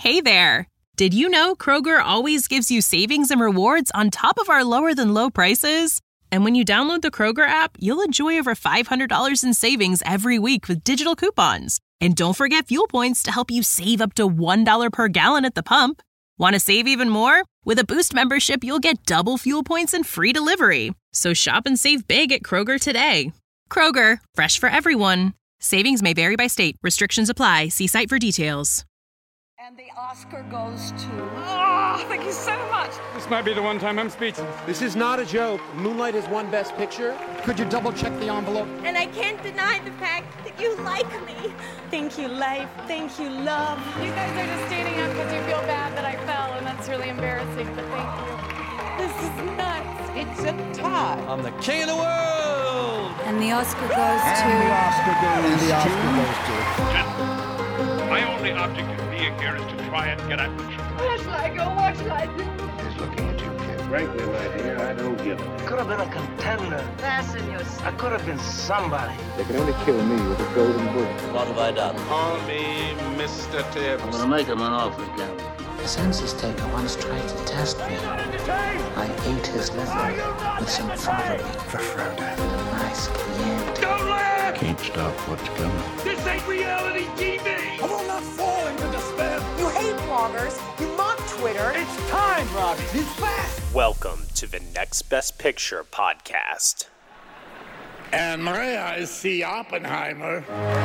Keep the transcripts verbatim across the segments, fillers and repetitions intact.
Hey there! Did you know Kroger always gives you savings and rewards on top of our lower-than-low prices? And when you download the Kroger app, you'll enjoy over five hundred dollars in savings every week with digital coupons. And don't forget fuel points to help you save up to one dollar per gallon at the pump. Want to save even more? With a Boost membership, you'll get double fuel points and free delivery. So shop and save big at Kroger today. Kroger, fresh for everyone. Savings may vary by state. Restrictions apply. See site for details. And the Oscar goes to... Oh, thank you so much. This might be the one time I'm speechless. This is not a joke. Moonlight has won Best Picture. Could you double check the envelope? And I can't deny the fact that you like me. Thank you, life. Thank you, love. You guys are just standing up because you feel bad that I fell, and that's really embarrassing, but thank you. This is nuts. It's a tie. I'm the king of the world. And the Oscar goes and to... the Oscar goes and the Oscar to... goes to... Gentlemen, my only object in being here is to try and get at the truth. Where shall I go? What shall I do? He's looking at you, kid. Frankly, my dear, I don't give a... Could have been a contender. Fasten yourself. I could have been somebody. They can only kill me with a golden bullet. What have I done? Call me Mister Tibbs. I'm gonna make him an offer again. The census taker once tried to test me. I ate his liver with some Frodo for Frodo. Nice Chianti. Don't laugh! Can't stop what's coming. This ain't reality T V! I will not fall into despair. You hate bloggers. You mock Twitter. It's time, Robbie. He's back. Welcome to the Next Best Picture podcast. And may I see Oppenheimer?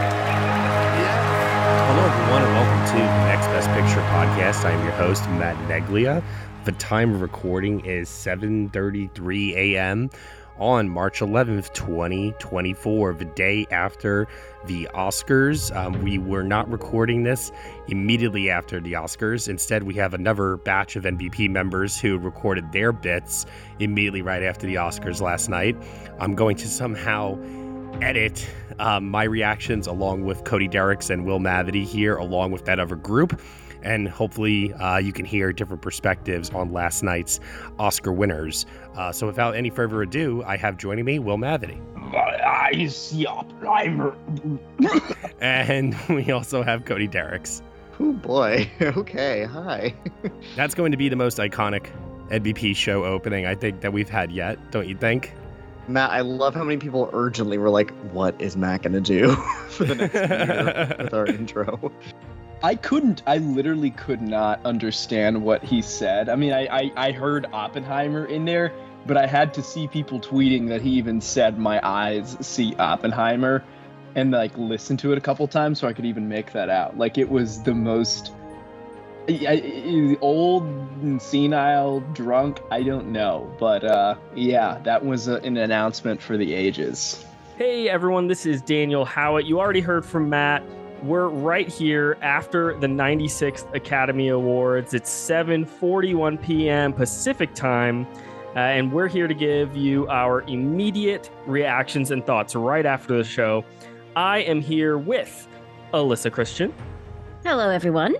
Hello, everyone, and welcome to the Next Best Picture podcast. I am your host, Matt Neglia. The time of recording is seven thirty-three a.m. on March eleventh, twenty twenty-four, the day after the Oscars. Um, we were not recording this immediately after the Oscars. Instead, we have another batch of N B P members who recorded their bits immediately right after the Oscars last night. I'm going to somehow edit um, my reactions along with Cody Derricks and Will Mavity here, along with that other group. And hopefully uh, you can hear different perspectives on last night's Oscar winners. Uh, so without any further ado, I have joining me Will Mavity. I see Oppenheimer. And we also have Cody Derricks. Oh boy. Okay. Hi. That's going to be the most iconic N B P show opening I think that we've had yet, don't you think? Matt, I love how many people urgently were like, what is Matt going to do for the next year with our intro? I couldn't, I literally could not understand what he said. I mean, I, I, I heard Oppenheimer in there, but I had to see people tweeting that he even said my eyes see Oppenheimer and like listen to it a couple times so I could even make that out. Like it was the most I, I, old and senile, drunk, I don't know. But uh, yeah, that was a, an announcement for the ages. Hey everyone, this is Daniel Howitt. You already heard from Matt. We're right here after the ninety-sixth Academy Awards. It's seven forty-one p.m. Pacific time, uh, and we're here to give you our immediate reactions and thoughts right after the show. I am here with Alyssa Christian. Hello, everyone.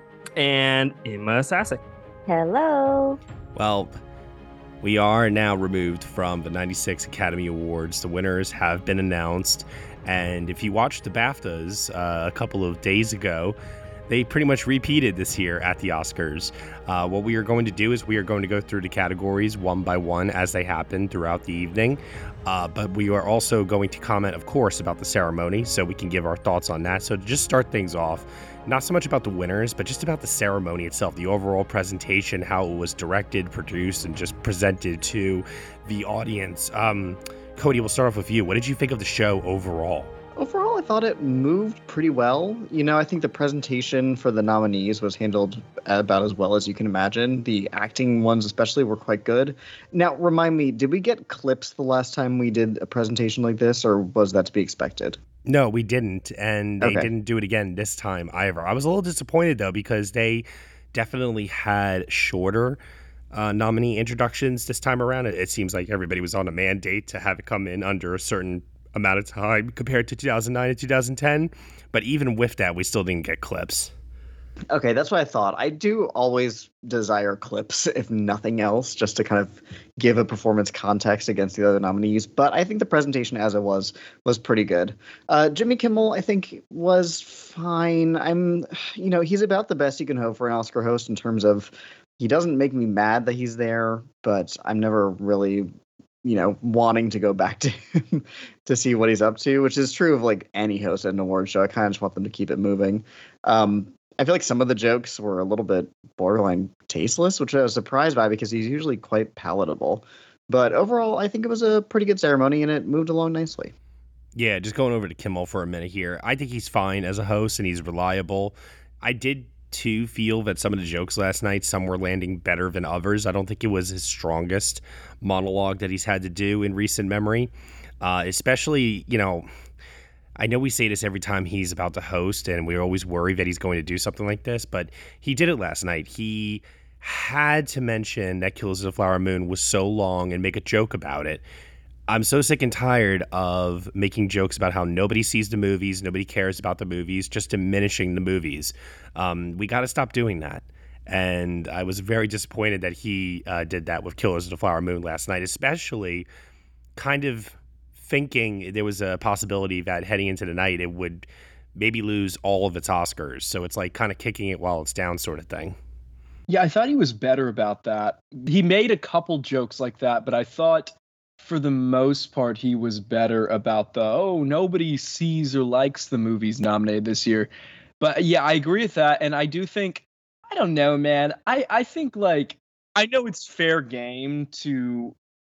And Emma Sasek. Hello. Well, we are now removed from the ninety-six Academy Awards. The winners have been announced. And if you watched the BAFTAs uh, a couple of days ago, they pretty much repeated this year at the Oscars. Uh, what we are going to do is we are going to go through the categories one by one as they happen throughout the evening. Uh, but we are also going to comment, of course, about the ceremony so we can give our thoughts on that. So to just start things off, not so much about the winners, but just about the ceremony itself, the overall presentation, how it was directed, produced, and just presented to the audience. Um, Cody, we'll start off with you. What did you think of the show overall? Overall, I thought it moved pretty well. You know, I think the presentation for the nominees was handled about as well as you can imagine. The acting ones especially were quite good. Now, remind me, did we get clips the last time we did a presentation like this, or was that to be expected? No, we didn't, and they okay. didn't do it again this time either. I was a little disappointed, though, because they definitely had shorter uh, nominee introductions this time around. It, it seems like everybody was on a mandate to have it come in under a certain amount of time compared to two thousand nine and two thousand ten. But even with that, we still didn't get clips. Okay, that's what I thought. I do always desire clips, if nothing else, just to kind of give a performance context against the other nominees. But I think the presentation as it was was pretty good. Uh, Jimmy Kimmel, I think, was fine. I'm, you know, he's about the best you can hope for an Oscar host in terms of he doesn't make me mad that he's there, but I'm never really, you know, wanting to go back to him to see what he's up to, which is true of like any host at an award show. I kind of just want them to keep it moving. Um, I feel like some of the jokes were a little bit borderline tasteless, which I was surprised by because he's usually quite palatable. But overall, I think it was a pretty good ceremony and it moved along nicely. Yeah, just going over to Kimmel for a minute here. I think he's fine as a host and he's reliable. I did, too, feel that some of the jokes last night, some were landing better than others. I don't think it was his strongest monologue that he's had to do in recent memory. Uh, especially, you know... I know we say this every time he's about to host, and we always worry that he's going to do something like this, but he did it last night. He had to mention that Killers of the Flower Moon was so long and make a joke about it. I'm so sick and tired of making jokes about how nobody sees the movies, nobody cares about the movies, just diminishing the movies. Um, we got to stop doing that. And I was very disappointed that he uh, did that with Killers of the Flower Moon last night, especially kind of thinking there was a possibility that heading into the night it would maybe lose all of its Oscars. So it's like kind of kicking it while it's down sort of thing. Yeah, I thought he was better about that. He made a couple jokes like that, but I thought for the most part he was better about the, oh, nobody sees or likes the movies nominated this year. But yeah, I agree with that. And I do think, I don't know, man. I, I think like, I know it's fair game to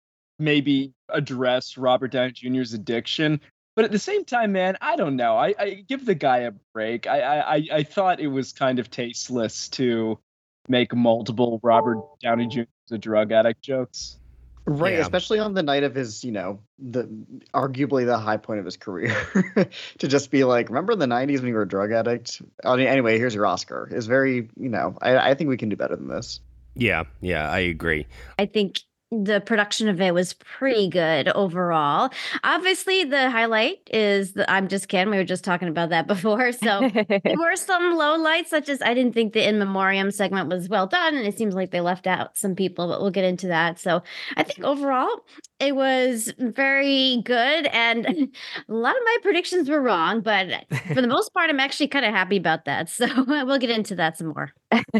maybe address Robert Downey Junior's addiction, but at the same time, man, I don't know. I, I give the guy a break. I, I I thought it was kind of tasteless to make multiple Robert Downey Junior a drug addict jokes. Right, Yeah. especially on the night of his, you know, the arguably the high point of his career. To just be like, remember in the nineties when you were a drug addict? I mean, anyway, here's your Oscar. Is very, you know, I, I think we can do better than this. Yeah, yeah, I agree. I think the production of it was pretty good overall. Obviously, the highlight is the I'm Just Kidding. We were just talking about that before. So there were some low lights, such as I didn't think the In Memoriam segment was well done. And it seems like they left out some people, but we'll get into that. So I think overall, it was very good. And a lot of my predictions were wrong. But for the most part, I'm actually kind of happy about that. So we'll get into that some more.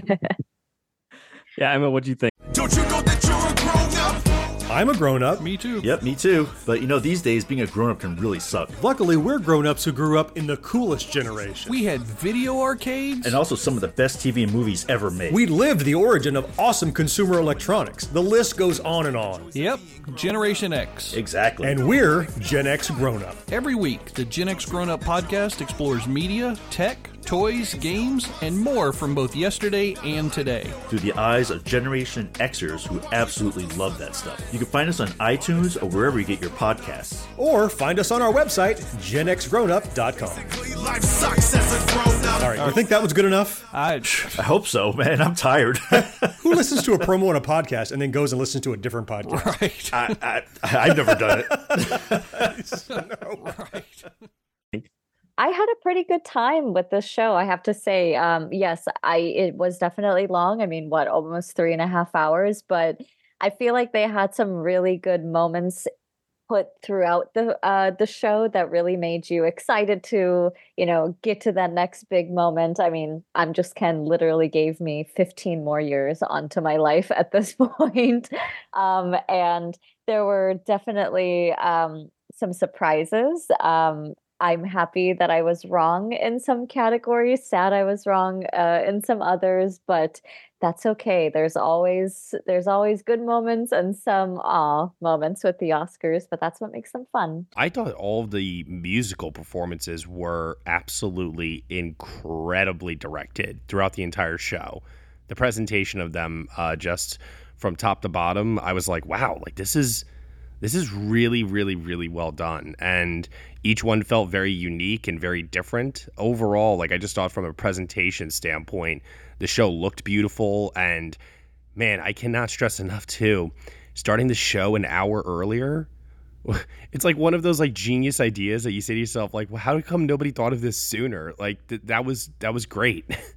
Yeah, Emma, what do you think? Don't you know that you're a grown up? I'm a grown-up. Me too. Yep, me too. But you know, these days being a grown-up can really suck. Luckily, we're grown-ups who grew up in the coolest generation. We had video arcades. And also some of the best T V and movies ever made. We lived the origin of awesome consumer electronics. The list goes on and on. Yep, Generation X. Exactly. And we're Gen X grown-up. Every week, the Gen X Grown Up podcast explores media, tech, toys, games, and more from both yesterday and today. Through the eyes of Generation Xers who absolutely love that stuff. You can find us on iTunes or wherever you get your podcasts. Or find us on our website, gen x grown up dot com. Life sucks as a grown up. All right, you think that was good enough? I, I hope so, man. I'm tired. Who listens to a promo on a podcast and then goes and listens to a different podcast? Right. I, I, I've never done it. No. Right. I had a pretty good time with this show, I have to say. Um, yes, I it was definitely long. I mean, what, almost three and a half hours, but I feel like they had some really good moments put throughout the uh, the show that really made you excited to, you know, get to that next big moment. I mean, I'm Just Ken literally gave me fifteen more years onto my life at this point. Um, and there were definitely um, some surprises. Um, I'm happy that I was wrong in some categories, sad I was wrong uh, in some others, but that's okay. There's always there's always good moments and some aw moments with the Oscars, but that's what makes them fun. I thought all of the musical performances were absolutely incredibly directed throughout the entire show. The presentation of them, uh, just from top to bottom, I was like, wow, like this is this is really, really, really well done. And each one felt very unique and very different. Overall, like I just thought from a presentation standpoint, the show looked beautiful. And man, I cannot stress enough too, starting the show an hour earlier, it's like one of those like genius ideas that you say to yourself, like, well, how come nobody thought of this sooner? Like th- that was that was great.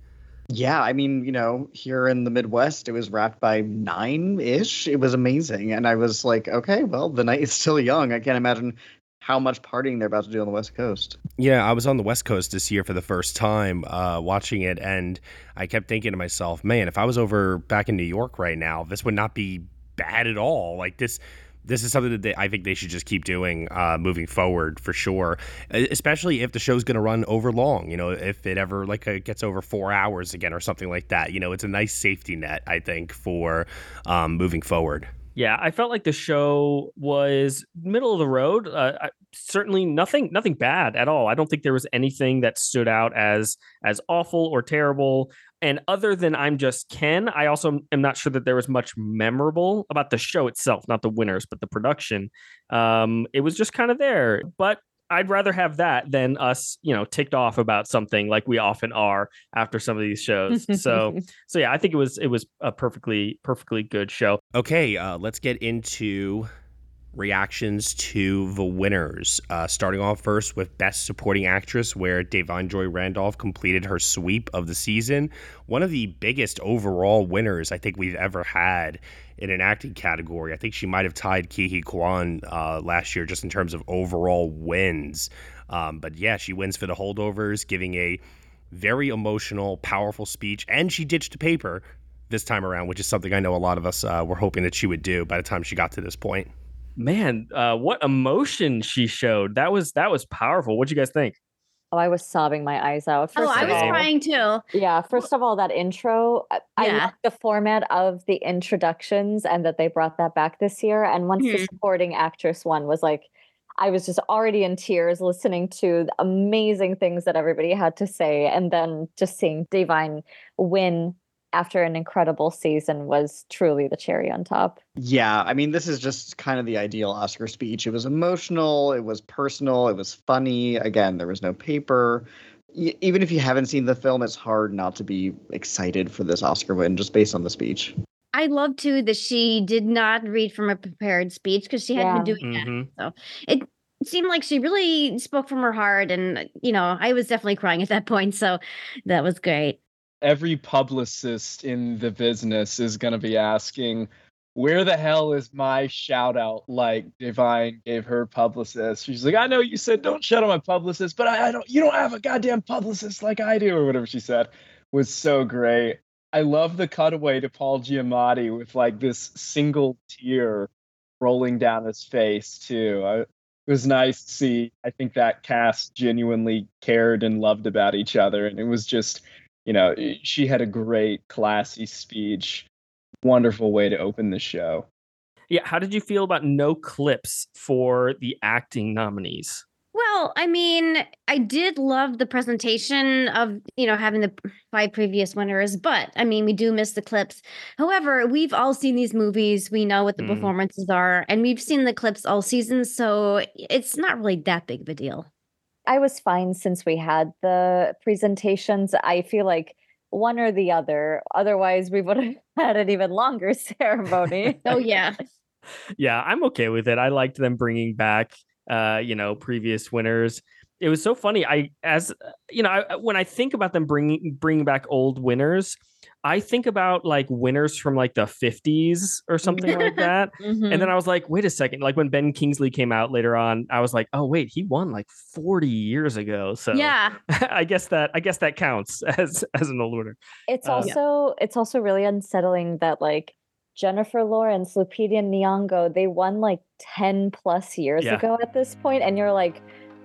Yeah, I mean, you know, here in the Midwest, it was wrapped by nine-ish. It was amazing. And I was like, okay, well, the night is still young. I can't imagine how much partying they're about to do on the West Coast. Yeah, I was on the West Coast this year for the first time uh, watching it, and I kept thinking to myself, man, if I was over back in New York right now, this would not be bad at all. Like this... This is something that they, I think they should just keep doing uh, moving forward for sure, especially if the show's going to run over long. You know, if it ever like uh, gets over four hours again or something like that, you know, it's a nice safety net, I think, for um, moving forward. Yeah, I felt like the show was middle of the road. Uh, I, certainly nothing, nothing bad at all. I don't think there was anything that stood out as as awful or terrible. And other than I'm Just Ken, I also am not sure that there was much memorable about the show itself, not the winners, but the production. Um, it was just kind of there. But I'd rather have that than us, you know, ticked off about something like we often are after some of these shows. So, so yeah, I think it was it was a perfectly perfectly good show. Okay, uh, let's get into reactions to the winners. Uh, starting off first with Best Supporting Actress, where Da'Vine Joy Randolph completed her sweep of the season. One of the biggest overall winners I think we've ever had in an acting category. I think she might have tied Ke Huy Quan uh, last year just in terms of overall wins. Um, but yeah, she wins for The Holdovers, giving a very emotional, powerful speech, and she ditched the paper this time around, which is something I know a lot of us uh, were hoping that she would do by the time she got to this point. Man, uh, what emotion she showed. That was that was powerful. What'd you guys think? Oh, I was sobbing my eyes out. First oh, I was all, crying too. Yeah, first of all, that intro, I, yeah. I like the format of the introductions and that they brought that back this year. And once mm-hmm. the supporting actress one was like, I was just already in tears listening to the amazing things that everybody had to say. And then just seeing Da'Vine win after an incredible season was truly the cherry on top. Yeah, I mean, this is just kind of the ideal Oscar speech. It was emotional, it was personal, it was funny. Again, there was no paper. Y- even if you haven't seen the film, it's hard not to be excited for this Oscar win just based on the speech. I love, too, that she did not read from a prepared speech because she hadn't yeah. been doing mm-hmm. that. So it seemed like she really spoke from her heart. And, you know, I was definitely crying at that point. So that was great. Every publicist in the business is going to be asking, where the hell is my shout out like Da'Vine gave her publicist? She's like, I know you said don't shout out my publicist, but I, I don't, you don't have a goddamn publicist like I do, or whatever she said. It was so great. I love the cutaway to Paul Giamatti with like this single tear rolling down his face too. I, it was nice to see. I think that cast genuinely cared and loved about each other. And it was just, you know, she had a great, classy speech. Wonderful way to open the show. Yeah. How did you feel about no clips for the acting nominees? Well, I mean, I did love the presentation of, you know, having the five previous winners, but I mean, we do miss the clips. However, we've all seen these movies. We know what the mm. performances are, and we've seen the clips all season. So it's not really that big of a deal. I was fine since we had the presentations. I feel like one or the other. Otherwise, we would have had an even longer ceremony. Oh, yeah. Yeah, I'm okay with it. I liked them bringing back, uh, you know, previous winners. It was so funny. I, as you know, I, when I think about them bringing bringing back old winners, I think about like winners from like the fifties or something like that. Mm-hmm. And then I was like, wait a second. Like when Ben Kingsley came out later on, I was like, oh, wait, he won like forty years ago. So yeah, I guess that I guess that counts as as an old winner. It's uh, also yeah. it's also really unsettling that like Jennifer Lawrence, Lupita Nyong'o, they won like ten plus years yeah. ago at this point. And you're like,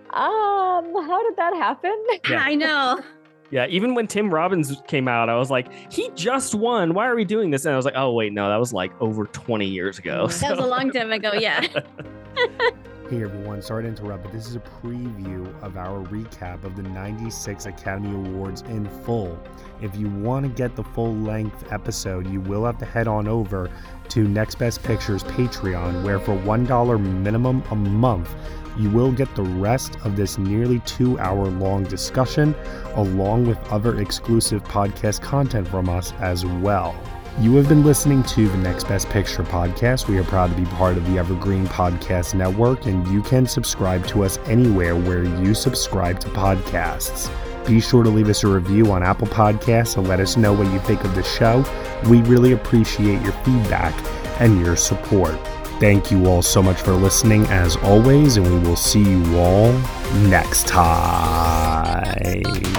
um, how did that happen? Yeah. I know. Yeah, even when Tim Robbins came out, I was like, he just won. Why are we doing this? And I was like, oh, wait, no, that was like over twenty years ago. That so. was a long time ago, yeah. Hey, everyone. Sorry to interrupt, but this is a preview of our recap of the ninety-six Academy Awards in full. If you want to get the full-length episode, you will have to head on over to Next Best Picture's Patreon, where for one dollar minimum a month, you will get the rest of this nearly two-hour long discussion, along with other exclusive podcast content from us as well. You have been listening to the Next Best Picture podcast. We are proud to be part of the Evergreen Podcast Network, and you can subscribe to us anywhere where you subscribe to podcasts. Be sure to leave us a review on Apple Podcasts and let us know what you think of the show. We really appreciate your feedback and your support. Thank you all so much for listening as always, and we will see you all next time.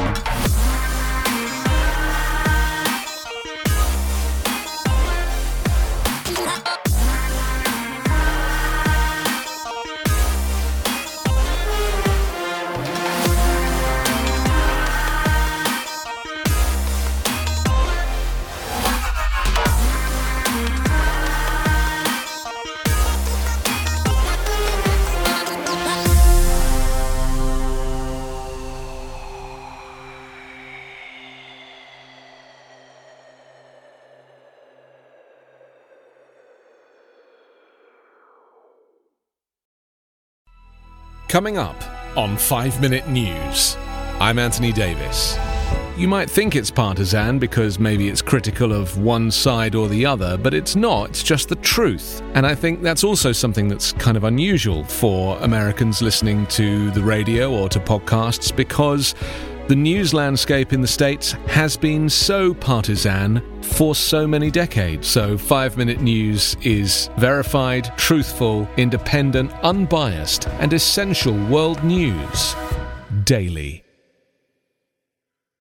Coming up on five minute News, I'm Anthony Davis. You might think it's partisan because maybe it's critical of one side or the other, but it's not. It's just the truth. And I think that's also something that's kind of unusual for Americans listening to the radio or to podcasts, because the news landscape in the States has been so partisan for so many decades. So five minute News is verified, truthful, independent, unbiased, and essential world news daily.